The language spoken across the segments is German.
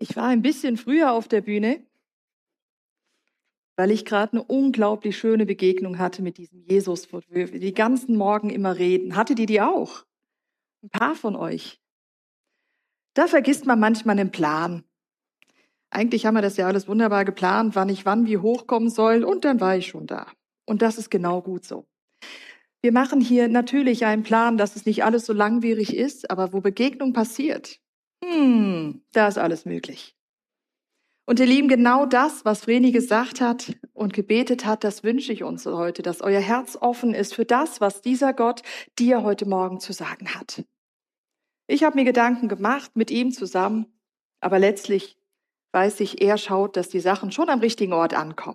Ich war ein bisschen früher auf der Bühne, weil ich gerade eine unglaublich schöne Begegnung hatte mit diesem Jesus, wo wir die ganzen Morgen immer reden. Hattet ihr die auch? Ein paar von euch. Da vergisst man manchmal den Plan. Eigentlich haben wir das ja alles wunderbar geplant, wann ich wann wie hochkommen soll, und dann war ich schon da. Und das ist genau gut so. Wir machen hier natürlich einen Plan, dass es nicht alles so langwierig ist, aber wo Begegnung passiert, da ist alles möglich. Und ihr Lieben, genau das, was Vreni gesagt hat und gebetet hat, das wünsche ich uns heute, dass euer Herz offen ist für das, was dieser Gott dir heute Morgen zu sagen hat. Ich habe mir Gedanken gemacht mit ihm zusammen, aber letztlich weiß ich, er schaut, dass die Sachen schon am richtigen Ort ankommen.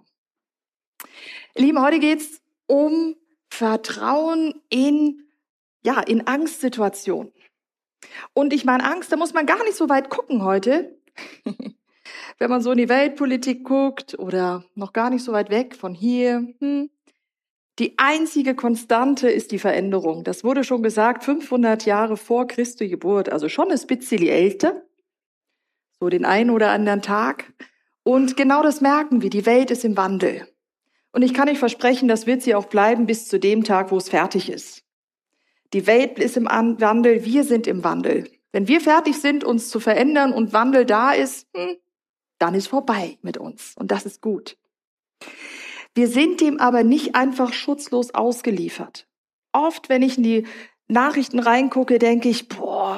Ihr Lieben, heute geht es um Vertrauen in Angstsituationen. Und ich meine, Angst, da muss man gar nicht so weit gucken heute. Wenn man so in die Weltpolitik guckt oder noch gar nicht so weit weg von hier. Die einzige Konstante ist die Veränderung. Das wurde schon gesagt, 500 Jahre vor Christi Geburt, also schon ein bisschen älter, so den einen oder anderen Tag. Und genau das merken wir, die Welt ist im Wandel. Und ich kann euch versprechen, das wird sie auch bleiben bis zu dem Tag, wo es fertig ist. Die Welt ist im Wandel, wir sind im Wandel. Wenn wir fertig sind, uns zu verändern und Wandel da ist, dann ist vorbei mit uns. Und das ist gut. Wir sind dem aber nicht einfach schutzlos ausgeliefert. Oft, wenn ich in die Nachrichten reingucke, denke ich,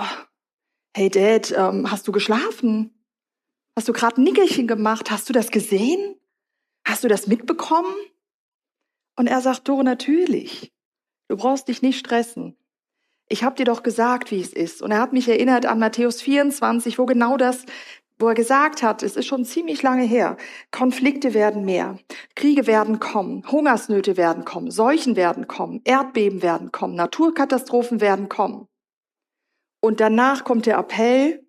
hey Dad, hast du geschlafen? Hast du gerade ein Nickerchen gemacht? Hast du das gesehen? Hast du das mitbekommen? Und er sagt, Doro, natürlich. Du brauchst dich nicht stressen. Ich habe dir doch gesagt, wie es ist. Und er hat mich erinnert an Matthäus 24, wo er gesagt hat, es ist schon ziemlich lange her, Konflikte werden mehr, Kriege werden kommen, Hungersnöte werden kommen, Seuchen werden kommen, Erdbeben werden kommen, Naturkatastrophen werden kommen. Und danach kommt der Appell,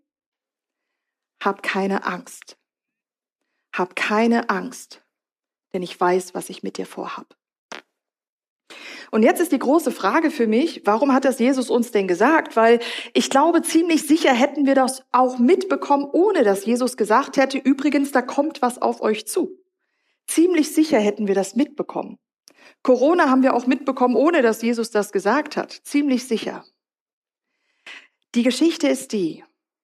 hab keine Angst. Hab keine Angst, denn ich weiß, was ich mit dir vorhab. Und jetzt ist die große Frage für mich, warum hat das Jesus uns denn gesagt? Weil ich glaube, ziemlich sicher hätten wir das auch mitbekommen, ohne dass Jesus gesagt hätte, übrigens, da kommt was auf euch zu. Ziemlich sicher hätten wir das mitbekommen. Corona haben wir auch mitbekommen, ohne dass Jesus das gesagt hat. Ziemlich sicher. Die Geschichte ist die,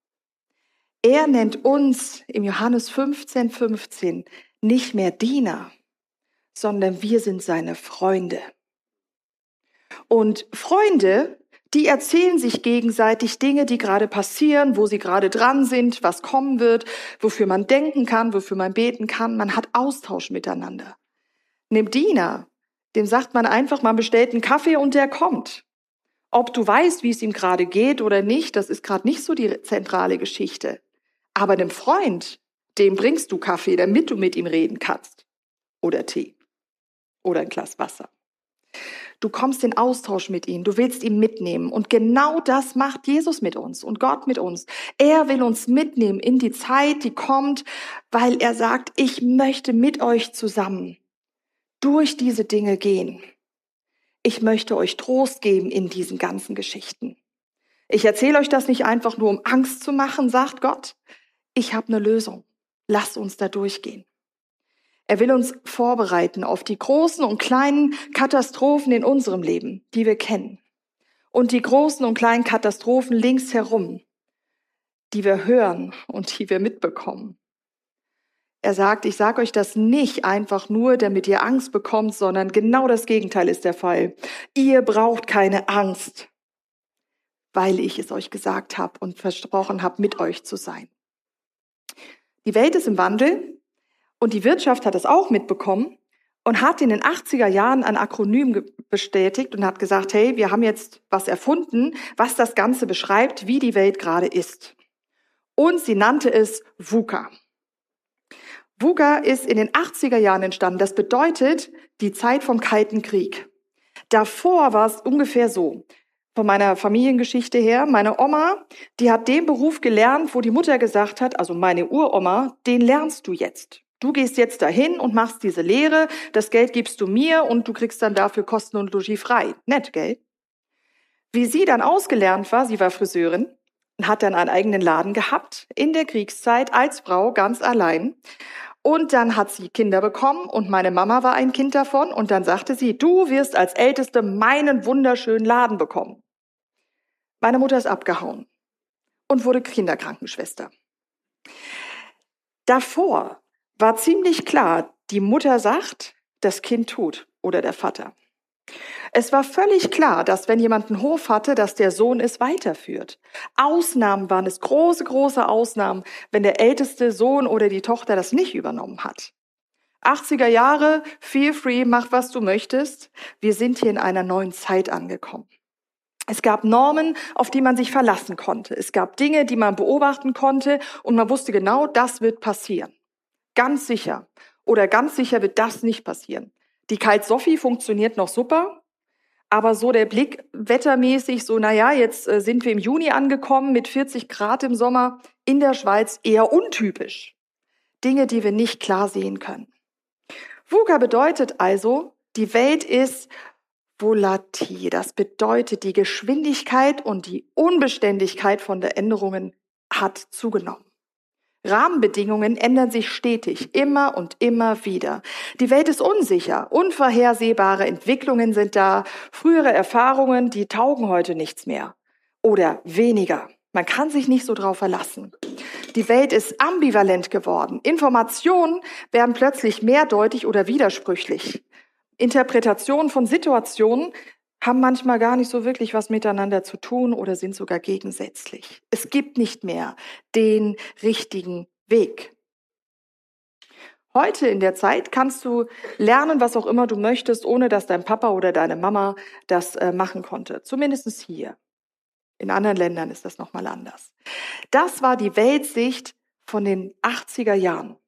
er nennt uns im Johannes 15,15 nicht mehr Diener, sondern wir sind seine Freunde. Und Freunde, die erzählen sich gegenseitig Dinge, die gerade passieren, wo sie gerade dran sind, was kommen wird, wofür man denken kann, wofür man beten kann. Man hat Austausch miteinander. Einem Diener, dem sagt man einfach, man bestellt einen Kaffee und der kommt. Ob du weißt, wie es ihm gerade geht oder nicht, das ist gerade nicht so die zentrale Geschichte. Aber einem Freund, dem bringst du Kaffee, damit du mit ihm reden kannst. Oder Tee. Oder ein Glas Wasser. Du kommst in Austausch mit ihm, du willst ihn mitnehmen. Und genau das macht Jesus mit uns und Gott mit uns. Er will uns mitnehmen in die Zeit, die kommt, weil er sagt, ich möchte mit euch zusammen durch diese Dinge gehen. Ich möchte euch Trost geben in diesen ganzen Geschichten. Ich erzähle euch das nicht einfach nur, um Angst zu machen, sagt Gott. Ich habe eine Lösung. Lasst uns da durchgehen. Er will uns vorbereiten auf die großen und kleinen Katastrophen in unserem Leben, die wir kennen. Und die großen und kleinen Katastrophen links herum, die wir hören und die wir mitbekommen. Er sagt, ich sage euch das nicht einfach nur, damit ihr Angst bekommt, sondern genau das Gegenteil ist der Fall. Ihr braucht keine Angst, weil ich es euch gesagt habe und versprochen habe, mit euch zu sein. Die Welt ist im Wandel. Und die Wirtschaft hat es auch mitbekommen und hat in den 80er Jahren ein Akronym bestätigt und hat gesagt, hey, wir haben jetzt was erfunden, was das Ganze beschreibt, wie die Welt gerade ist. Und sie nannte es VUCA. VUCA ist in den 80er Jahren entstanden. Das bedeutet die Zeit vom Kalten Krieg. Davor war es ungefähr so. Von meiner Familiengeschichte her, meine Oma, die hat den Beruf gelernt, wo die Mutter gesagt hat, also meine Uroma, den lernst du jetzt. Du gehst jetzt dahin und machst diese Lehre, das Geld gibst du mir und du kriegst dann dafür Kosten und Logis frei. Nett, gell? Wie sie dann ausgelernt war, sie war Friseurin, hat dann einen eigenen Laden gehabt, in der Kriegszeit, als Frau, ganz allein. Und dann hat sie Kinder bekommen und meine Mama war ein Kind davon. Und dann sagte sie, du wirst als Älteste meinen wunderschönen Laden bekommen. Meine Mutter ist abgehauen und wurde Kinderkrankenschwester. Davor war ziemlich klar, die Mutter sagt, das Kind tut oder der Vater. Es war völlig klar, dass wenn jemand einen Hof hatte, dass der Sohn es weiterführt. Ausnahmen waren es, große, große Ausnahmen, wenn der älteste Sohn oder die Tochter das nicht übernommen hat. 80er Jahre, feel free, mach was du möchtest. Wir sind hier in einer neuen Zeit angekommen. Es gab Normen, auf die man sich verlassen konnte. Es gab Dinge, die man beobachten konnte und man wusste genau, das wird passieren. Ganz sicher. Oder ganz sicher wird das nicht passieren. Die Kalt-Soffi funktioniert noch super, aber so der Blick wettermäßig, so naja, jetzt sind wir im Juni angekommen mit 40 Grad im Sommer in der Schweiz, eher untypisch. Dinge, die wir nicht klar sehen können. VUCA bedeutet also, die Welt ist volatil. Das bedeutet, die Geschwindigkeit und die Unbeständigkeit von der Änderungen hat zugenommen. Rahmenbedingungen ändern sich stetig, immer und immer wieder. Die Welt ist unsicher, unvorhersehbare Entwicklungen sind da, frühere Erfahrungen, die taugen heute nichts mehr oder weniger. Man kann sich nicht so drauf verlassen. Die Welt ist ambivalent geworden. Informationen werden plötzlich mehrdeutig oder widersprüchlich. Interpretationen von Situationen haben manchmal gar nicht so wirklich was miteinander zu tun oder sind sogar gegensätzlich. Es gibt nicht mehr den richtigen Weg. Heute in der Zeit kannst du lernen, was auch immer du möchtest, ohne dass dein Papa oder deine Mama das machen konnte. Zumindest hier. In anderen Ländern ist das nochmal anders. Das war die Weltsicht von den 80er Jahren.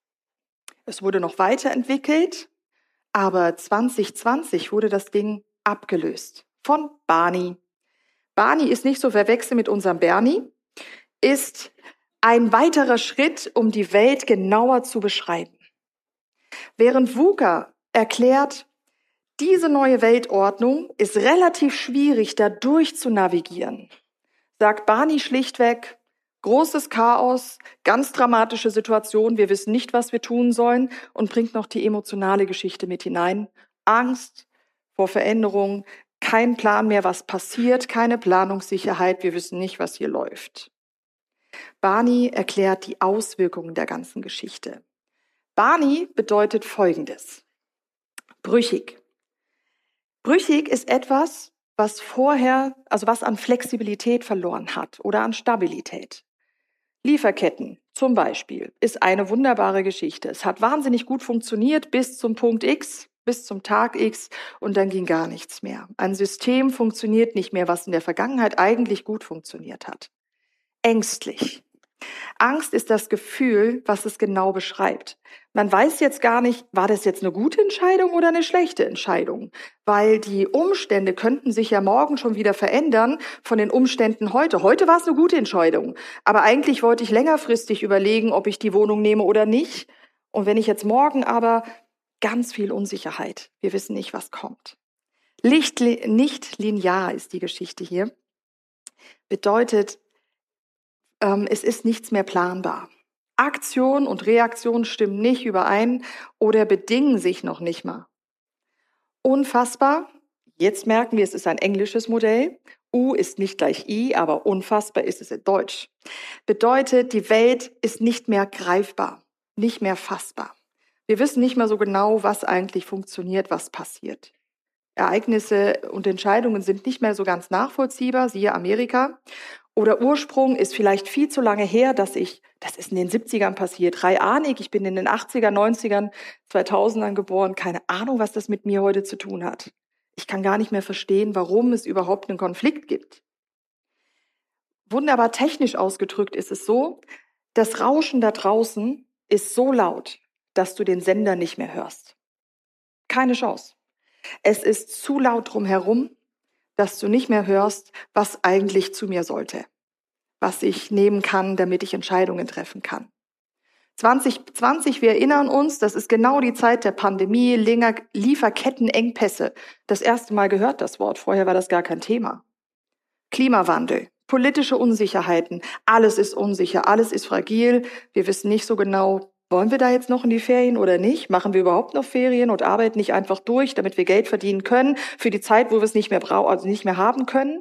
Es wurde noch weiterentwickelt, aber 2020 wurde das Ding abgelöst von Barney. Barney ist nicht so verwechseln mit unserem Bernie, ist ein weiterer Schritt, um die Welt genauer zu beschreiben. Während VUCA erklärt, diese neue Weltordnung ist relativ schwierig, da durch zu navigieren, sagt Barney schlichtweg, großes Chaos, ganz dramatische Situation, wir wissen nicht, was wir tun sollen und bringt noch die emotionale Geschichte mit hinein. Angst vor Veränderung, kein Plan mehr, was passiert, keine Planungssicherheit, wir wissen nicht, was hier läuft. Barney erklärt die Auswirkungen der ganzen Geschichte. Barney bedeutet Folgendes. Brüchig. Brüchig ist etwas, was was an Flexibilität verloren hat oder an Stabilität. Lieferketten zum Beispiel ist eine wunderbare Geschichte. Es hat wahnsinnig gut funktioniert bis zum Punkt X, bis zum Tag X und dann ging gar nichts mehr. Ein System funktioniert nicht mehr, was in der Vergangenheit eigentlich gut funktioniert hat. Ängstlich. Angst ist das Gefühl, was es genau beschreibt. Man weiß jetzt gar nicht, war das jetzt eine gute Entscheidung oder eine schlechte Entscheidung? Weil die Umstände könnten sich ja morgen schon wieder verändern von den Umständen heute. Heute war es eine gute Entscheidung, aber eigentlich wollte ich längerfristig überlegen, ob ich die Wohnung nehme oder nicht. Und wenn ich jetzt morgen aber ganz viel Unsicherheit, wir wissen nicht, was kommt. Nicht linear ist die Geschichte hier. Bedeutet, es ist nichts mehr planbar. Aktion und Reaktion stimmen nicht überein oder bedingen sich noch nicht mal. Unfassbar, jetzt merken wir, es ist ein englisches Modell. U ist nicht gleich I, aber unfassbar ist es in Deutsch. Bedeutet, die Welt ist nicht mehr greifbar, nicht mehr fassbar. Wir wissen nicht mehr so genau, was eigentlich funktioniert, was passiert. Ereignisse und Entscheidungen sind nicht mehr so ganz nachvollziehbar, siehe Amerika. Oder Ursprung ist vielleicht viel zu lange her, das ist in den 70ern passiert. Ich bin in den 80er, 90ern, 2000ern geboren. Keine Ahnung, was das mit mir heute zu tun hat. Ich kann gar nicht mehr verstehen, warum es überhaupt einen Konflikt gibt. Wunderbar technisch ausgedrückt ist es so, das Rauschen da draußen ist so laut, dass du den Sender nicht mehr hörst. Keine Chance. Es ist zu laut drumherum, dass du nicht mehr hörst, was eigentlich zu mir sollte, was ich nehmen kann, damit ich Entscheidungen treffen kann. 2020, wir erinnern uns, das ist genau die Zeit der Pandemie, Lieferkettenengpässe. Das erste Mal gehört das Wort, vorher war das gar kein Thema. Klimawandel, politische Unsicherheiten. Alles ist unsicher, alles ist fragil. Wir wissen nicht so genau, wollen wir da jetzt noch in die Ferien oder nicht? Machen wir überhaupt noch Ferien und arbeiten nicht einfach durch, damit wir Geld verdienen können für die Zeit, wo wir es nicht mehr brauchen, also nicht mehr haben können?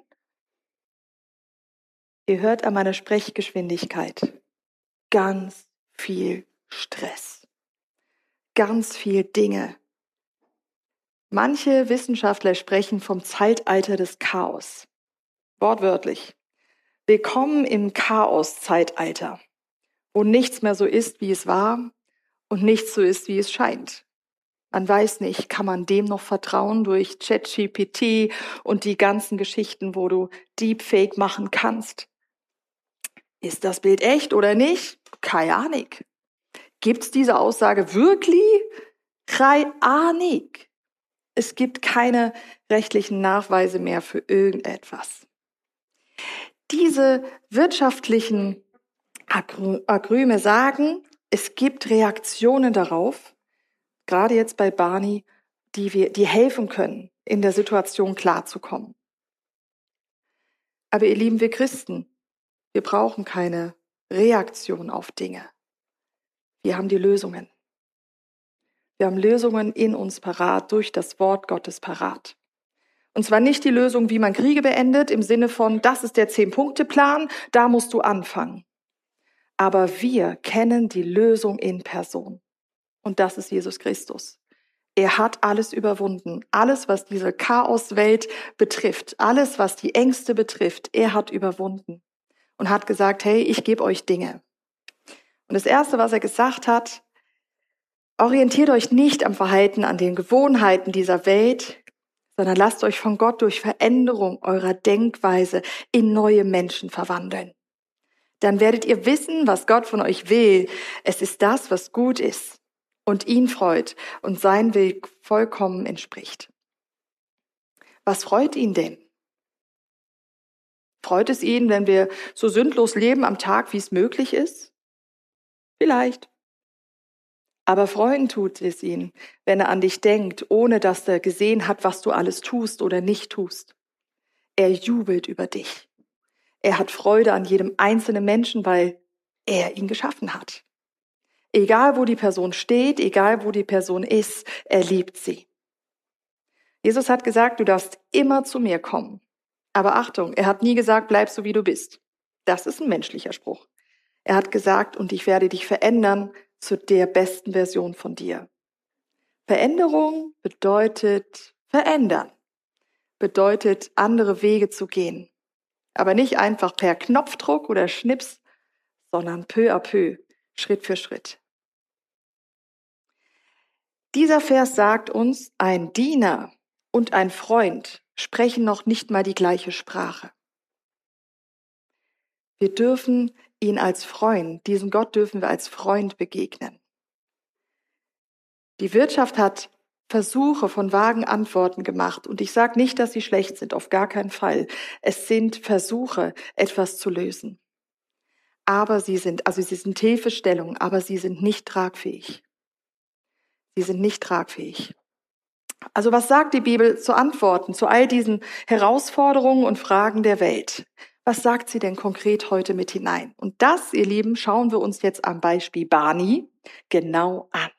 Ihr hört an meiner Sprechgeschwindigkeit ganz viel Stress, ganz viel Dinge. Manche Wissenschaftler sprechen vom Zeitalter des Chaos. Wortwörtlich. Willkommen im Chaos-Zeitalter, wo nichts mehr so ist, wie es war und nichts so ist, wie es scheint. Man weiß nicht, kann man dem noch vertrauen durch ChatGPT und die ganzen Geschichten, wo du Deepfake machen kannst. Ist das Bild echt oder nicht? Keine Ahnung. Gibt's diese Aussage wirklich? Keine Ahnung. Es gibt keine rechtlichen Nachweise mehr für irgendetwas. Diese wirtschaftlichen Agrüme sagen, es gibt Reaktionen darauf, gerade jetzt bei Barney, die helfen können, in der Situation klarzukommen. Aber ihr Lieben, wir Christen, wir brauchen keine Reaktion auf Dinge. Wir haben die Lösungen. Wir haben Lösungen in uns parat, durch das Wort Gottes parat. Und zwar nicht die Lösung, wie man Kriege beendet, im Sinne von, das ist der 10-Punkte-Plan, da musst du anfangen. Aber wir kennen die Lösung in Person. Und das ist Jesus Christus. Er hat alles überwunden. Alles, was diese Chaoswelt betrifft, alles, was die Ängste betrifft, er hat überwunden. Und hat gesagt, hey, ich gebe euch Dinge. Und das Erste, was er gesagt hat, orientiert euch nicht am Verhalten, an den Gewohnheiten dieser Welt, sondern lasst euch von Gott durch Veränderung eurer Denkweise in neue Menschen verwandeln. Dann werdet ihr wissen, was Gott von euch will. Es ist das, was gut ist und ihn freut und sein Weg vollkommen entspricht. Was freut ihn denn? Freut es ihn, wenn wir so sündlos leben am Tag, wie es möglich ist? Vielleicht. Aber freuen tut es ihn, wenn er an dich denkt, ohne dass er gesehen hat, was du alles tust oder nicht tust. Er jubelt über dich. Er hat Freude an jedem einzelnen Menschen, weil er ihn geschaffen hat. Egal, wo die Person steht, egal, wo die Person ist, er liebt sie. Jesus hat gesagt, du darfst immer zu mir kommen. Aber Achtung, er hat nie gesagt, bleib so, wie du bist. Das ist ein menschlicher Spruch. Er hat gesagt, und ich werde dich verändern zu der besten Version von dir. Veränderung bedeutet verändern, bedeutet andere Wege zu gehen. Aber nicht einfach per Knopfdruck oder Schnips, sondern peu à peu, Schritt für Schritt. Dieser Vers sagt uns, ein Diener und ein Freund sprechen noch nicht mal die gleiche Sprache. Wir dürfen ihn als Freund, diesem Gott dürfen wir als Freund begegnen. Die Wirtschaft hat Versuche von vagen Antworten gemacht. Und ich sage nicht, dass sie schlecht sind, auf gar keinen Fall. Es sind Versuche, etwas zu lösen. Aber sie sind Hilfestellungen, aber sie sind nicht tragfähig. Sie sind nicht tragfähig. Also was sagt die Bibel zu Antworten, zu all diesen Herausforderungen und Fragen der Welt? Was sagt sie denn konkret heute mit hinein? Und das, ihr Lieben, schauen wir uns jetzt am Beispiel Barney genau an.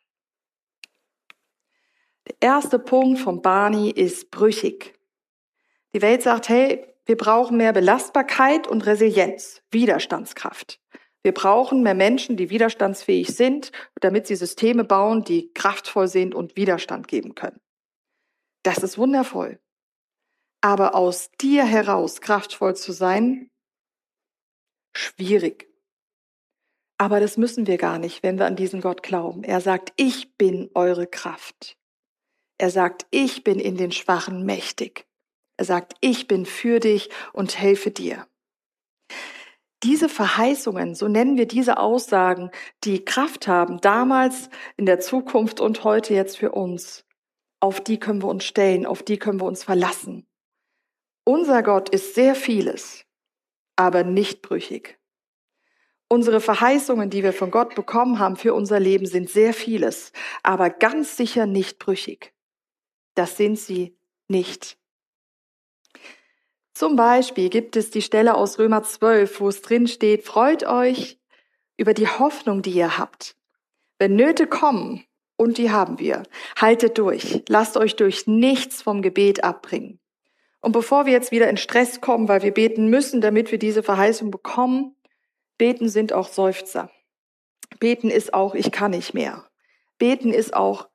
Der erste Punkt von Barney ist brüchig. Die Welt sagt, hey, wir brauchen mehr Belastbarkeit und Resilienz, Widerstandskraft. Wir brauchen mehr Menschen, die widerstandsfähig sind, damit sie Systeme bauen, die kraftvoll sind und Widerstand geben können. Das ist wundervoll. Aber aus dir heraus kraftvoll zu sein, schwierig. Aber das müssen wir gar nicht, wenn wir an diesen Gott glauben. Er sagt, ich bin eure Kraft. Er sagt, ich bin in den Schwachen mächtig. Er sagt, ich bin für dich und helfe dir. Diese Verheißungen, so nennen wir diese Aussagen, die Kraft haben, damals, in der Zukunft und heute jetzt für uns, auf die können wir uns stellen, auf die können wir uns verlassen. Unser Gott ist sehr vieles, aber nicht brüchig. Unsere Verheißungen, die wir von Gott bekommen haben für unser Leben, sind sehr vieles, aber ganz sicher nicht brüchig. Das sind sie nicht. Zum Beispiel gibt es die Stelle aus Römer 12, wo es drin steht, freut euch über die Hoffnung, die ihr habt. Wenn Nöte kommen, und die haben wir, haltet durch, lasst euch durch nichts vom Gebet abbringen. Und bevor wir jetzt wieder in Stress kommen, weil wir beten müssen, damit wir diese Verheißung bekommen, beten sind auch Seufzer. Beten ist auch, ich kann nicht mehr. Beten ist auch,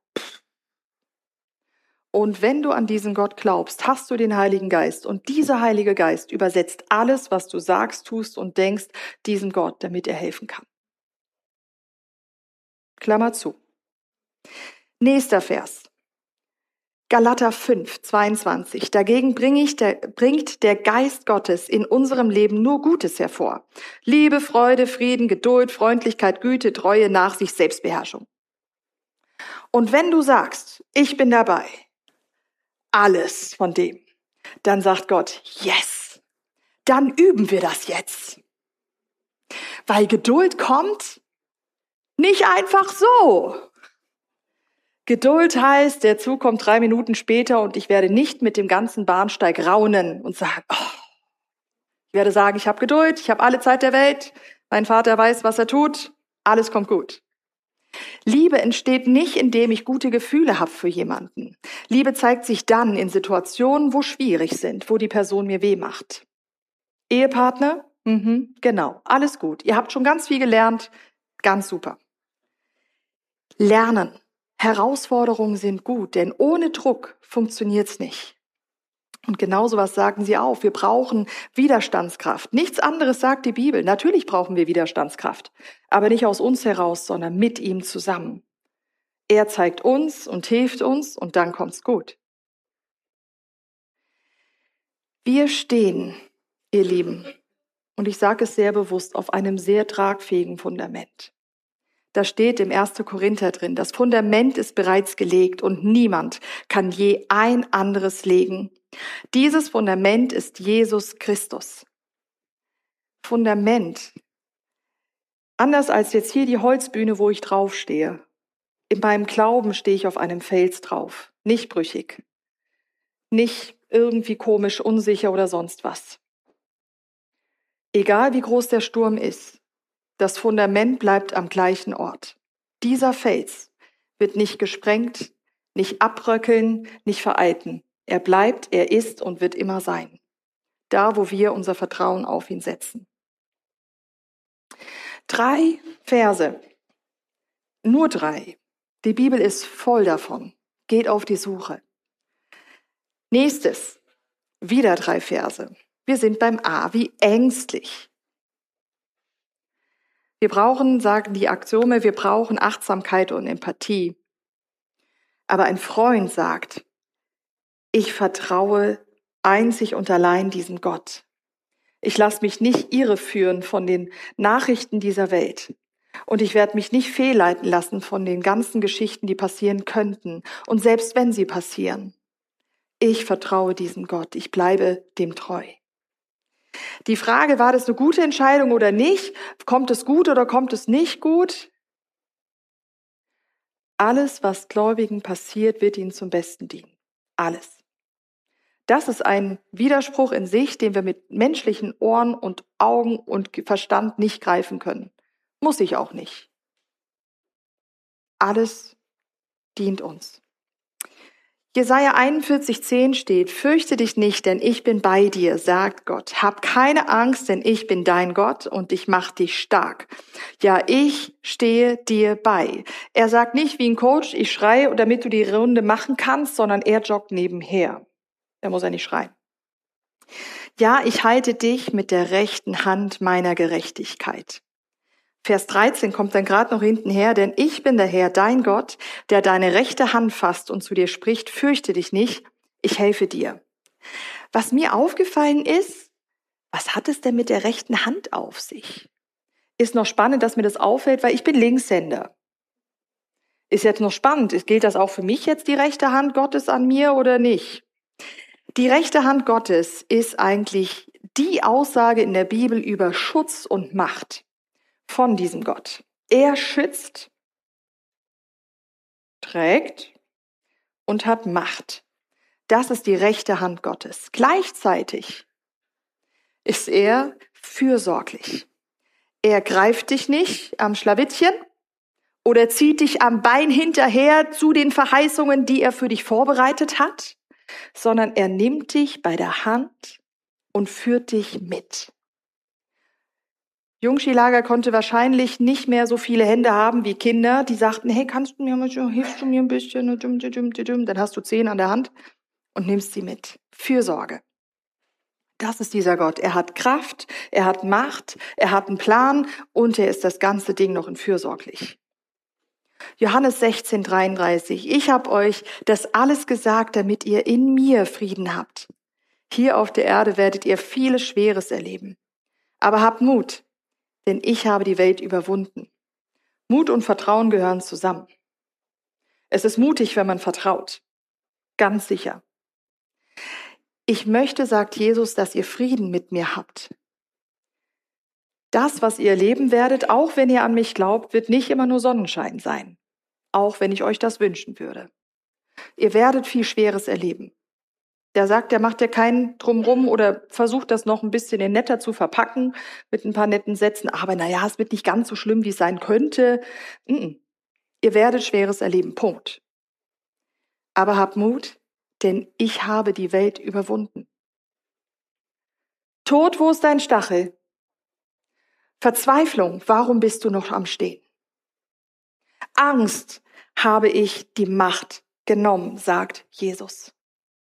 und wenn du an diesen Gott glaubst, hast du den Heiligen Geist. Und dieser Heilige Geist übersetzt alles, was du sagst, tust und denkst, diesem Gott, damit er helfen kann. Klammer zu. Nächster Vers. Galater 5, 22. Dagegen bringt der Geist Gottes in unserem Leben nur Gutes hervor. Liebe, Freude, Frieden, Geduld, Freundlichkeit, Güte, Treue, Nachsicht, Selbstbeherrschung. Und wenn du sagst, ich bin dabei, alles von dem, dann sagt Gott, yes, dann üben wir das jetzt. Weil Geduld kommt nicht einfach so. Geduld heißt, der Zug kommt 3 Minuten später und ich werde nicht mit dem ganzen Bahnsteig raunen und sagen, ich werde sagen, ich habe Geduld, ich habe alle Zeit der Welt, mein Vater weiß, was er tut, alles kommt gut. Liebe entsteht nicht, indem ich gute Gefühle habe für jemanden. Liebe zeigt sich dann in Situationen, wo schwierig sind, wo die Person mir weh macht. Ehepartner? Genau, alles gut. Ihr habt schon ganz viel gelernt, ganz super. Lernen. Herausforderungen sind gut, denn ohne Druck funktioniert's nicht. Und genauso was sagen sie auch. Wir brauchen Widerstandskraft. Nichts anderes sagt die Bibel. Natürlich brauchen wir Widerstandskraft, aber nicht aus uns heraus, sondern mit ihm zusammen. Er zeigt uns und hilft uns und dann kommt's gut. Wir stehen, ihr Lieben, und ich sage es sehr bewusst, auf einem sehr tragfähigen Fundament. Da steht im 1. Korinther drin, das Fundament ist bereits gelegt und niemand kann je ein anderes legen. Dieses Fundament ist Jesus Christus. Fundament. Anders als jetzt hier die Holzbühne, wo ich draufstehe. In meinem Glauben stehe ich auf einem Fels drauf. Nicht brüchig. Nicht irgendwie komisch, unsicher oder sonst was. Egal wie groß der Sturm ist, das Fundament bleibt am gleichen Ort. Dieser Fels wird nicht gesprengt, nicht abbröckeln, nicht vereiten. Er bleibt, er ist und wird immer sein. Da, wo wir unser Vertrauen auf ihn setzen. 3 Verse. Nur 3. Die Bibel ist voll davon. Geht auf die Suche. Nächstes. Wieder 3 Verse. Wir sind beim A wie ängstlich. Wir brauchen, sagen die Axiome, wir brauchen Achtsamkeit und Empathie. Aber ein Freund sagt, ich vertraue einzig und allein diesem Gott. Ich lasse mich nicht irreführen von den Nachrichten dieser Welt. Und ich werde mich nicht fehlleiten lassen von den ganzen Geschichten, die passieren könnten. Und selbst wenn sie passieren, ich vertraue diesem Gott. Ich bleibe dem treu. Die Frage, war das eine gute Entscheidung oder nicht? Kommt es gut oder kommt es nicht gut? Alles, was Gläubigen passiert, wird ihnen zum Besten dienen. Alles. Das ist ein Widerspruch in sich, den wir mit menschlichen Ohren und Augen und Verstand nicht greifen können. Muss ich auch nicht. Alles dient uns. Jesaja 41,10 steht, fürchte dich nicht, denn ich bin bei dir, sagt Gott. Hab keine Angst, denn ich bin dein Gott und ich mach dich stark. Ja, ich stehe dir bei. Er sagt nicht wie ein Coach, ich schreie, damit du die Runde machen kannst, sondern er joggt nebenher. Da muss er nicht schreien. Ja, ich halte dich mit der rechten Hand meiner Gerechtigkeit. Vers 13 kommt dann gerade noch hinten her, denn ich bin der Herr, dein Gott, der deine rechte Hand fasst und zu dir spricht, fürchte dich nicht, ich helfe dir. Was mir aufgefallen ist, was hat es denn mit der rechten Hand auf sich? Ist noch spannend, dass mir das auffällt, weil ich bin Linkshänder. Ist jetzt noch spannend, gilt das auch für mich jetzt, die rechte Hand Gottes an mir oder nicht? Die rechte Hand Gottes ist eigentlich die Aussage in der Bibel über Schutz und Macht von diesem Gott. Er schützt, trägt und hat Macht. Das ist die rechte Hand Gottes. Gleichzeitig ist er fürsorglich. Er greift dich nicht am Schlawittchen oder zieht dich am Bein hinterher zu den Verheißungen, die er für dich vorbereitet hat, sondern er nimmt dich bei der Hand und führt dich mit. Jungschi-Lager konnte wahrscheinlich nicht mehr so viele Hände haben wie Kinder, die sagten, hey, hilfst du mir ein bisschen? Dann hast du 10 an der Hand und nimmst sie mit. Fürsorge. Das ist dieser Gott. Er hat Kraft, er hat Macht, er hat einen Plan und er ist das ganze Ding noch in fürsorglich. Johannes 16,33. Ich habe euch das alles gesagt, damit ihr in mir Frieden habt. Hier auf der Erde werdet ihr vieles Schweres erleben. Aber habt Mut, denn ich habe die Welt überwunden. Mut und Vertrauen gehören zusammen. Es ist mutig, wenn man vertraut. Ganz sicher. Ich möchte, sagt Jesus, dass ihr Frieden mit mir habt. Das, was ihr erleben werdet, auch wenn ihr an mich glaubt, wird nicht immer nur Sonnenschein sein. Auch wenn ich euch das wünschen würde. Ihr werdet viel Schweres erleben. Der sagt, der macht ja keinen Drumrum oder versucht das noch ein bisschen netter zu verpacken mit ein paar netten Sätzen. Aber naja, es wird nicht ganz so schlimm, wie es sein könnte. Ihr werdet Schweres erleben, Punkt. Aber habt Mut, denn ich habe die Welt überwunden. Tod, wo ist dein Stachel? Verzweiflung, warum bist du noch am Stehen? Angst, habe ich die Macht genommen, sagt Jesus.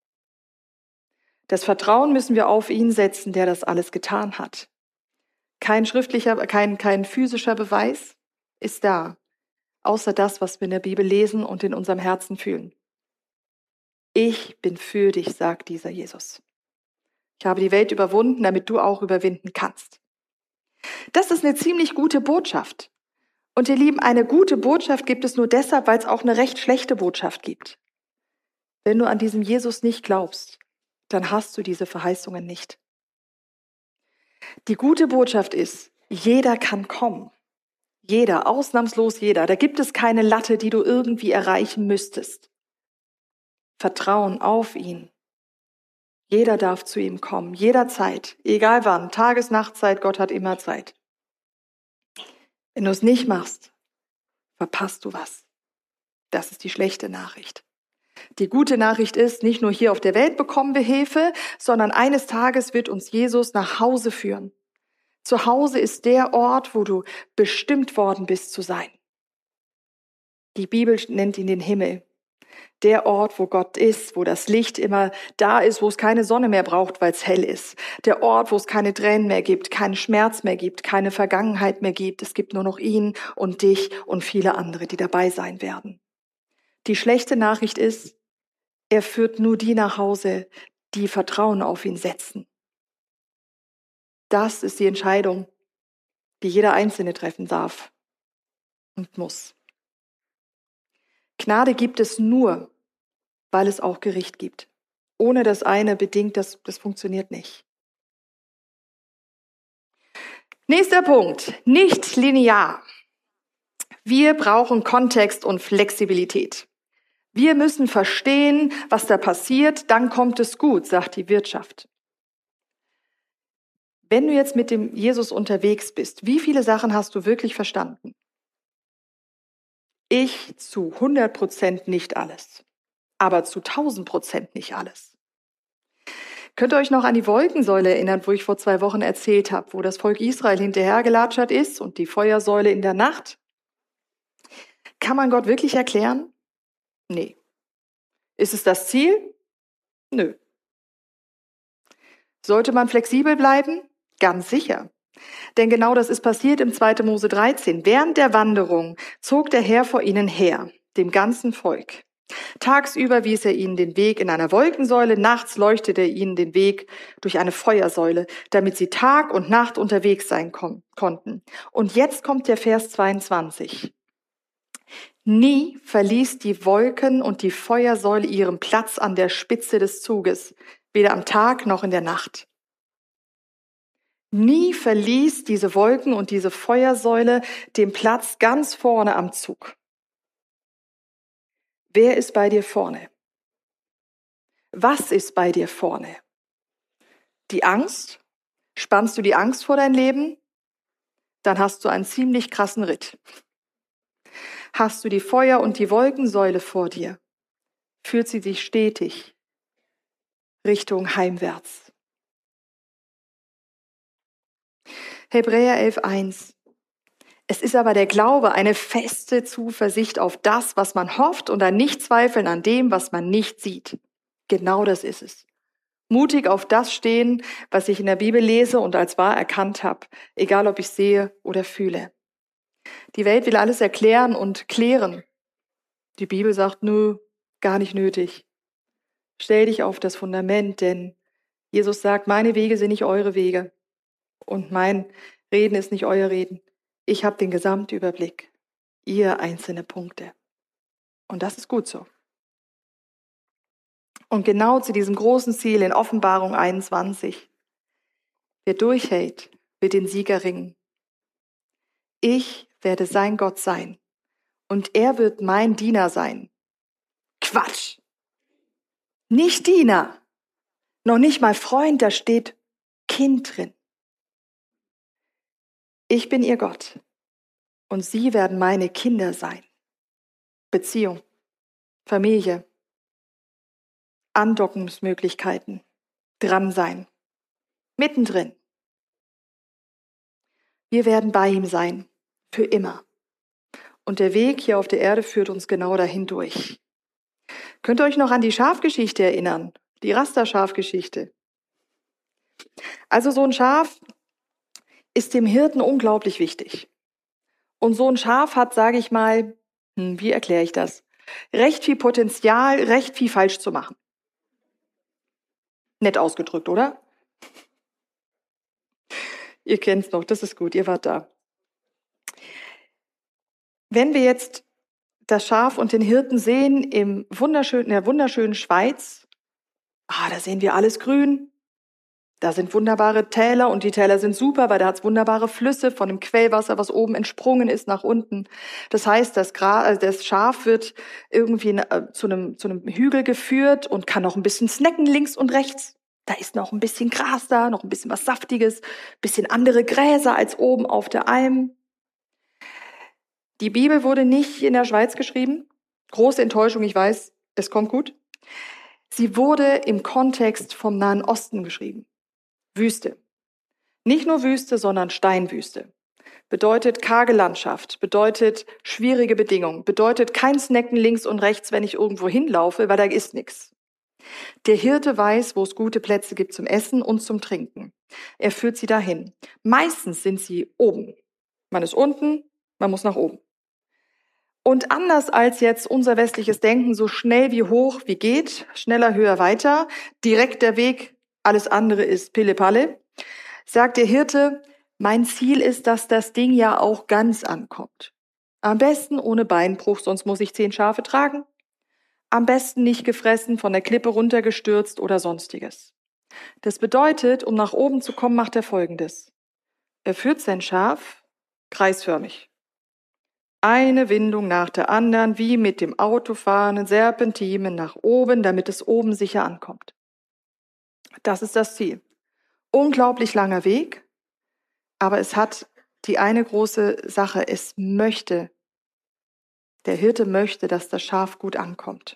Das Vertrauen müssen wir auf ihn setzen, der das alles getan hat. Kein schriftlicher, kein physischer Beweis ist da, außer das, was wir in der Bibel lesen und in unserem Herzen fühlen. Ich bin für dich, sagt dieser Jesus. Ich habe die Welt überwunden, damit du auch überwinden kannst. Das ist eine ziemlich gute Botschaft. Und ihr Lieben, eine gute Botschaft gibt es nur deshalb, weil es auch eine recht schlechte Botschaft gibt. Wenn du an diesen Jesus nicht glaubst, dann hast du diese Verheißungen nicht. Die gute Botschaft ist, jeder kann kommen. Jeder, ausnahmslos jeder. Da gibt es keine Latte, die du irgendwie erreichen müsstest. Vertrauen auf ihn. Jeder darf zu ihm kommen, jederzeit, egal wann, Tages-, Nachtzeit, Gott hat immer Zeit. Wenn du es nicht machst, verpasst du was. Das ist die schlechte Nachricht. Die gute Nachricht ist, nicht nur hier auf der Welt bekommen wir Hilfe, sondern eines Tages wird uns Jesus nach Hause führen. Zu Hause ist der Ort, wo du bestimmt worden bist zu sein. Die Bibel nennt ihn den Himmel. Der Ort, wo Gott ist, wo das Licht immer da ist, wo es keine Sonne mehr braucht, weil es hell ist. Der Ort, wo es keine Tränen mehr gibt, keinen Schmerz mehr gibt, keine Vergangenheit mehr gibt. Es gibt nur noch ihn und dich und viele andere, die dabei sein werden. Die schlechte Nachricht ist, er führt nur die nach Hause, die Vertrauen auf ihn setzen. Das ist die Entscheidung, die jeder Einzelne treffen darf und muss. Gnade gibt es nur, weil es auch Gericht gibt. Ohne das eine bedingt, das funktioniert nicht. Nächster Punkt, nicht linear. Wir brauchen Kontext und Flexibilität. Wir müssen verstehen, was da passiert, dann kommt es gut, sagt die Wirtschaft. Wenn du jetzt mit dem Jesus unterwegs bist, wie viele Sachen hast du wirklich verstanden? Ich zu 100% nicht alles, aber zu 1000% nicht alles. Könnt ihr euch noch an die Wolkensäule erinnern, wo ich vor 2 Wochen erzählt habe, wo das Volk Israel hinterhergelatschert ist und die Feuersäule in der Nacht? Kann man Gott wirklich erklären? Nee. Ist es das Ziel? Nö. Sollte man flexibel bleiben? Ganz sicher. Denn genau das ist passiert im 2. Mose 13. Während der Wanderung zog der Herr vor ihnen her, dem ganzen Volk. Tagsüber wies er ihnen den Weg in einer Wolkensäule, nachts leuchtete er ihnen den Weg durch eine Feuersäule, damit sie Tag und Nacht unterwegs sein konnten. Und jetzt kommt der Vers 22. Nie verließ die Wolken und die Feuersäule ihren Platz an der Spitze des Zuges, weder am Tag noch in der Nacht. Nie verließ diese Wolken und diese Feuersäule den Platz ganz vorne am Zug. Wer ist bei dir vorne? Was ist bei dir vorne? Die Angst? Spannst du die Angst vor dein Leben? Dann hast du einen ziemlich krassen Ritt. Hast du die Feuer- und die Wolkensäule vor dir, führt sie dich stetig Richtung heimwärts. Hebräer 11,1. Es ist aber der Glaube, eine feste Zuversicht auf das, was man hofft und ein Nichtzweifeln an dem, was man nicht sieht. Genau das ist es. Mutig auf das stehen, was ich in der Bibel lese und als wahr erkannt habe, egal ob ich sehe oder fühle. Die Welt will alles erklären und klären. Die Bibel sagt, nö, gar nicht nötig. Stell dich auf das Fundament, denn Jesus sagt, meine Wege sind nicht eure Wege und mein Reden ist nicht euer Reden. Ich habe den Gesamtüberblick, ihr einzelne Punkte. Und das ist gut so. Und genau zu diesem großen Ziel in Offenbarung 21, wer durchhält, wird den Sieg erringen. Ich werde sein Gott sein und er wird mein Diener sein. Quatsch! Nicht Diener, noch nicht mal Freund, da steht Kind drin. Ich bin ihr Gott und sie werden meine Kinder sein. Beziehung, Familie, Andockungsmöglichkeiten, dran sein, mittendrin. Wir werden bei ihm sein, für immer. Und der Weg hier auf der Erde führt uns genau dahin durch. Könnt ihr euch noch an die Schafgeschichte erinnern? Die Rasterschafgeschichte. Also so ein Schaf ist dem Hirten unglaublich wichtig. Und so ein Schaf hat, sage ich mal, wie erkläre ich das? Recht viel Potenzial, recht viel falsch zu machen. Nett ausgedrückt, oder? Ihr kennt's noch, das ist gut, ihr wart da. Wenn wir jetzt das Schaf und den Hirten sehen in der wunderschönen Schweiz, da sehen wir alles grün. Da sind wunderbare Täler und die Täler sind super, weil da hat's wunderbare Flüsse von dem Quellwasser, was oben entsprungen ist nach unten. Das heißt, das Schaf wird irgendwie zu einem Hügel geführt und kann noch ein bisschen snacken links und rechts. Da ist noch ein bisschen Gras da, noch ein bisschen was Saftiges, bisschen andere Gräser als oben auf der Alm. Die Bibel wurde nicht in der Schweiz geschrieben. Große Enttäuschung, ich weiß, es kommt gut. Sie wurde im Kontext vom Nahen Osten geschrieben. Wüste. Nicht nur Wüste, sondern Steinwüste. Bedeutet karge Landschaft, bedeutet schwierige Bedingungen, bedeutet kein Snacken links und rechts, wenn ich irgendwo hinlaufe, weil da ist nichts. Der Hirte weiß, wo es gute Plätze gibt zum Essen und zum Trinken. Er führt sie dahin. Meistens sind sie oben. Man ist unten, man muss nach oben. Und anders als jetzt unser westliches Denken, so schnell wie hoch wie geht, schneller, höher, weiter, direkt der Weg, alles andere ist Pille-Palle, sagt der Hirte, mein Ziel ist, dass das Ding ja auch ganz ankommt. Am besten ohne Beinbruch, sonst muss ich 10 Schafe tragen. Am besten nicht gefressen, von der Klippe runtergestürzt oder sonstiges. Das bedeutet, um nach oben zu kommen, macht er Folgendes. Er führt sein Schaf kreisförmig. Eine Windung nach der anderen, wie mit dem Autofahren, Serpentinen nach oben, damit es oben sicher ankommt. Das ist das Ziel. Unglaublich langer Weg, aber es hat die eine große Sache, der Hirte möchte, dass das Schaf gut ankommt.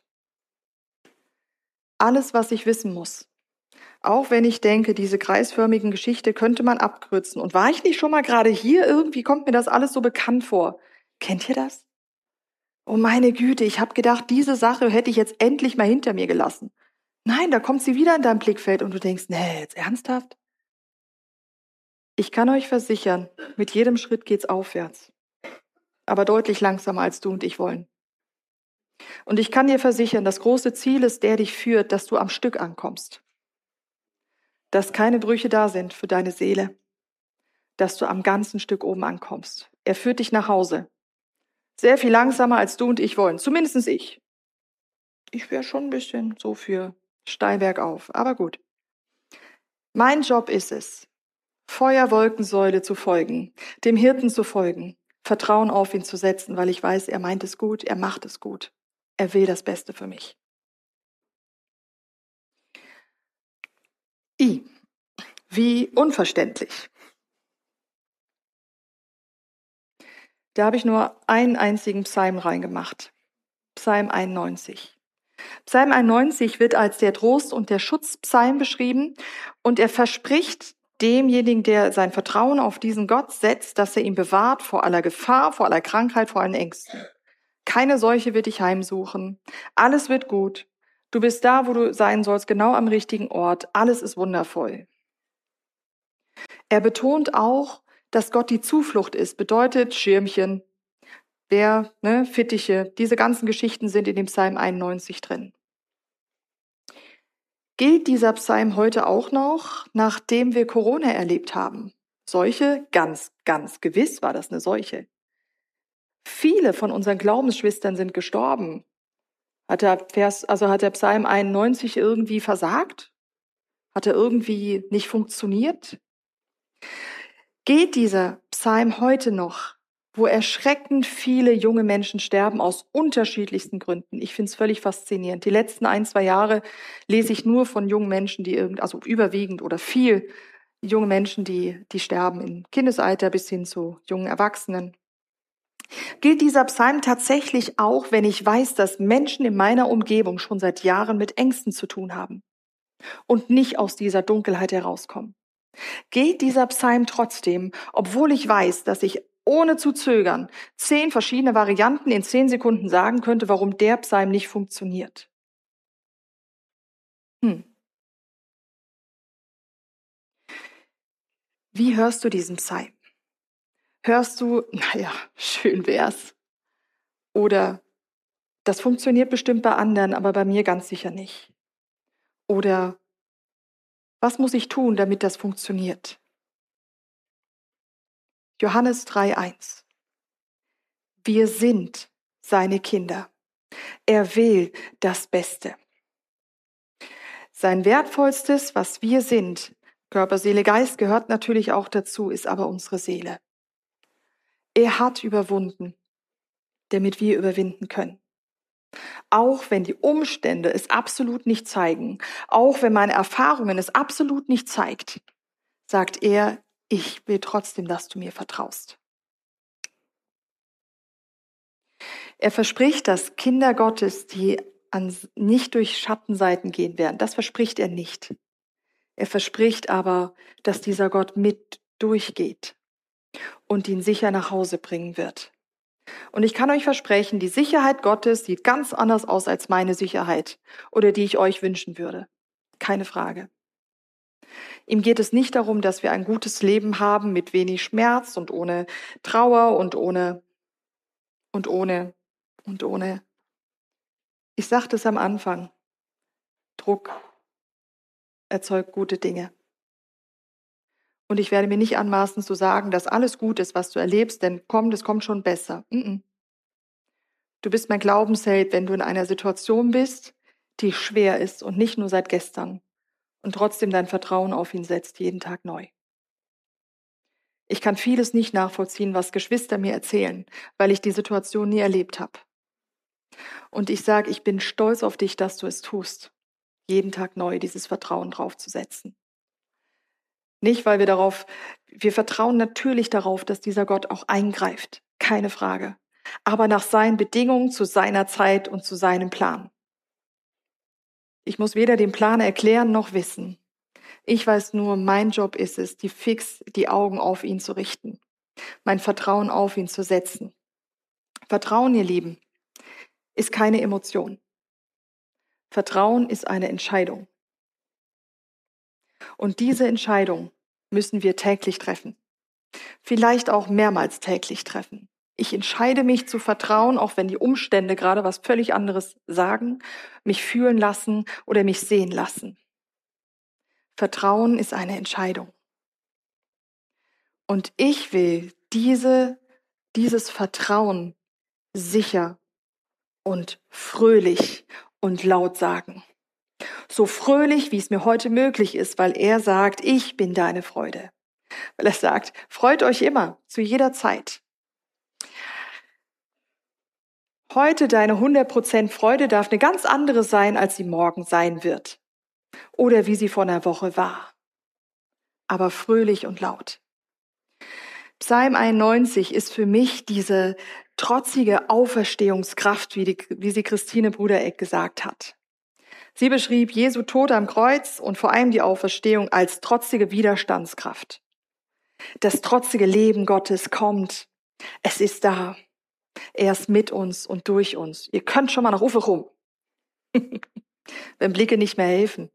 Alles, was ich wissen muss, auch wenn ich denke, diese kreisförmigen Geschichte könnte man abkürzen. Und war ich nicht schon mal gerade hier? Irgendwie kommt mir das alles so bekannt vor. Kennt ihr das? Oh meine Güte, ich habe gedacht, diese Sache hätte ich jetzt endlich mal hinter mir gelassen. Nein, da kommt sie wieder in dein Blickfeld und du denkst, nee, jetzt ernsthaft? Ich kann euch versichern, mit jedem Schritt geht's aufwärts. Aber deutlich langsamer als du und ich wollen. Und ich kann dir versichern, das große Ziel ist, der dich führt, dass du am Stück ankommst. Dass keine Brüche da sind für deine Seele. Dass du am ganzen Stück oben ankommst. Er führt dich nach Hause. Sehr viel langsamer als du und ich wollen. Zumindest ich. Ich wäre schon ein bisschen so für steil bergauf. Aber gut. Mein Job ist es, Feuerwolkensäule zu folgen, dem Hirten zu folgen, Vertrauen auf ihn zu setzen, weil ich weiß, er meint es gut, er macht es gut. Er will das Beste für mich. Wie unverständlich. Da habe ich nur einen einzigen Psalm reingemacht. Psalm 91. Psalm 91 wird als der Trost- und der Schutzpsalm beschrieben und er verspricht demjenigen, der sein Vertrauen auf diesen Gott setzt, dass er ihn bewahrt vor aller Gefahr, vor aller Krankheit, vor allen Ängsten. Keine Seuche wird dich heimsuchen. Alles wird gut. Du bist da, wo du sein sollst, genau am richtigen Ort. Alles ist wundervoll. Er betont auch, dass Gott die Zuflucht ist. Bedeutet Schirmchen, Fittiche. Diese ganzen Geschichten sind in dem Psalm 91 drin. Gilt dieser Psalm heute auch noch, nachdem wir Corona erlebt haben? Seuche? Ganz, ganz gewiss war das eine Seuche. Viele von unseren Glaubensschwistern sind gestorben. Hat der Psalm 91 irgendwie versagt? Hat er irgendwie nicht funktioniert? Geht dieser Psalm heute noch, wo erschreckend viele junge Menschen sterben aus unterschiedlichsten Gründen? Ich finde es völlig faszinierend. Die letzten 1-2 Jahre lese ich nur von jungen Menschen, also überwiegend oder viel junge Menschen, die sterben im Kindesalter bis hin zu jungen Erwachsenen. Gilt dieser Psalm tatsächlich auch, wenn ich weiß, dass Menschen in meiner Umgebung schon seit Jahren mit Ängsten zu tun haben und nicht aus dieser Dunkelheit herauskommen? Gilt dieser Psalm trotzdem, obwohl ich weiß, dass ich ohne zu zögern 10 verschiedene Varianten in 10 Sekunden sagen könnte, warum der Psalm nicht funktioniert? Wie hörst du diesen Psalm? Hörst du, naja, schön wär's. Oder das funktioniert bestimmt bei anderen, aber bei mir ganz sicher nicht. Oder was muss ich tun, damit das funktioniert? Johannes 3,1. Wir sind seine Kinder. Er will das Beste. Sein Wertvollstes, was wir sind, Körper, Seele, Geist gehört natürlich auch dazu, ist aber unsere Seele. Er hat überwunden, damit wir überwinden können. Auch wenn die Umstände es absolut nicht zeigen, auch wenn meine Erfahrungen es absolut nicht zeigt, sagt er, ich will trotzdem, dass du mir vertraust. Er verspricht, dass Kinder Gottes, die nicht durch Schattenseiten gehen werden, das verspricht er nicht. Er verspricht aber, dass dieser Gott mit durchgeht und ihn sicher nach Hause bringen wird. Und ich kann euch versprechen, die Sicherheit Gottes sieht ganz anders aus als meine Sicherheit oder die ich euch wünschen würde. Keine Frage. Ihm geht es nicht darum, dass wir ein gutes Leben haben mit wenig Schmerz und ohne Trauer und ohne. Ich sagte es am Anfang. Druck erzeugt gute Dinge. Und ich werde mir nicht anmaßen zu sagen, dass alles gut ist, was du erlebst, denn es kommt schon besser. Du bist mein Glaubensheld, wenn du in einer Situation bist, die schwer ist und nicht nur seit gestern und trotzdem dein Vertrauen auf ihn setzt, jeden Tag neu. Ich kann vieles nicht nachvollziehen, was Geschwister mir erzählen, weil ich die Situation nie erlebt habe. Und ich sage, ich bin stolz auf dich, dass du es tust, jeden Tag neu dieses Vertrauen draufzusetzen. Nicht, weil wir vertrauen natürlich darauf, dass dieser Gott auch eingreift, keine Frage, aber nach seinen Bedingungen, zu seiner Zeit und zu seinem Plan. Ich muss weder den Plan erklären noch wissen. Ich weiß nur, mein Job ist es, die Augen auf ihn zu richten, mein Vertrauen auf ihn zu setzen. Vertrauen, ihr Lieben, ist keine Emotion. Vertrauen ist eine Entscheidung. Und diese Entscheidung müssen wir täglich treffen. Vielleicht auch mehrmals täglich treffen. Ich entscheide mich zu vertrauen, auch wenn die Umstände gerade was völlig anderes sagen, mich fühlen lassen oder mich sehen lassen. Vertrauen ist eine Entscheidung. Und ich will dieses Vertrauen sicher und fröhlich und laut sagen. So fröhlich, wie es mir heute möglich ist, weil er sagt, ich bin deine Freude. Weil er sagt, freut euch immer, zu jeder Zeit. Heute deine 100% Freude darf eine ganz andere sein, als sie morgen sein wird. Oder wie sie vor einer Woche war. aber fröhlich und laut. Psalm 91 ist für mich diese trotzige Auferstehungskraft, wie sie Christine Brudereck gesagt hat. Sie beschrieb Jesu Tod am Kreuz und vor allem die Auferstehung als trotzige Widerstandskraft. Das trotzige Leben Gottes kommt. Es ist da. Er ist mit uns und durch uns. Ihr könnt schon mal nach Ufe rum, wenn Blicke nicht mehr helfen.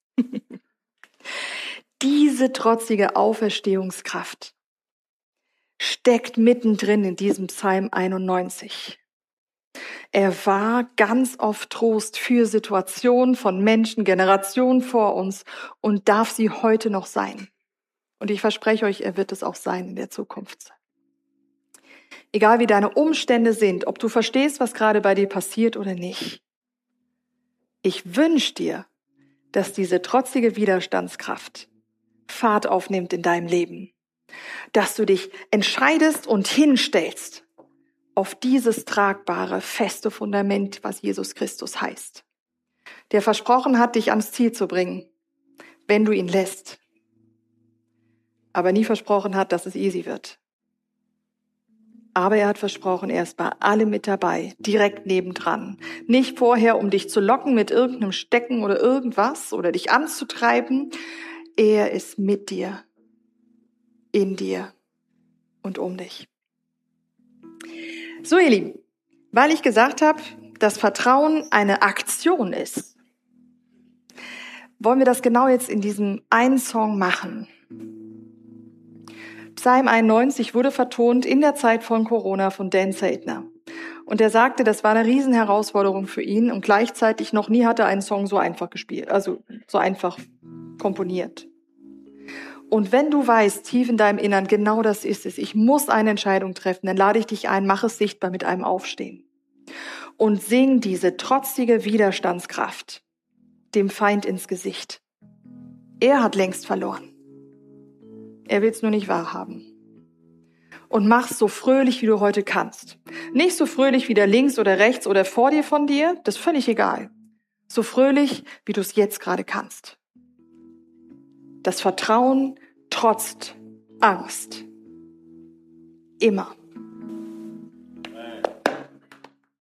Diese trotzige Auferstehungskraft steckt mittendrin in diesem Psalm 91. Er war ganz oft Trost für Situationen von Menschen, Generationen vor uns und darf sie heute noch sein. Und ich verspreche euch, er wird es auch sein in der Zukunft. Egal wie deine Umstände sind, ob du verstehst, was gerade bei dir passiert oder nicht. Ich wünsche dir, dass diese trotzige Widerstandskraft Fahrt aufnimmt in deinem Leben. Dass du dich entscheidest und hinstellst auf dieses tragbare, feste Fundament, was Jesus Christus heißt. Der versprochen hat, dich ans Ziel zu bringen, wenn du ihn lässt. Aber nie versprochen hat, dass es easy wird. Aber er hat versprochen, er ist bei allem mit dabei, direkt nebendran. Nicht vorher, um dich zu locken mit irgendeinem Stecken oder irgendwas oder dich anzutreiben. Er ist mit dir, in dir und um dich. So, ihr Lieben, weil ich gesagt habe, dass Vertrauen eine Aktion ist, wollen wir das genau jetzt in diesem einen Song machen. Psalm 91 wurde vertont in der Zeit von Corona von Dan Zeltner. Und er sagte, das war eine Riesenherausforderung für ihn und gleichzeitig noch nie hat er einen Song so einfach gespielt, also so einfach komponiert. Und wenn du weißt, tief in deinem Innern, genau das ist es, ich muss eine Entscheidung treffen, dann lade ich dich ein, mach es sichtbar mit einem Aufstehen. Und sing diese trotzige Widerstandskraft dem Feind ins Gesicht. Er hat längst verloren. Er will es nur nicht wahrhaben. Und mach's so fröhlich, wie du heute kannst. Nicht so fröhlich wie der links oder rechts oder vor dir von dir, das ist völlig egal. So fröhlich, wie du es jetzt gerade kannst. Das Vertrauen trotzt Angst. Immer.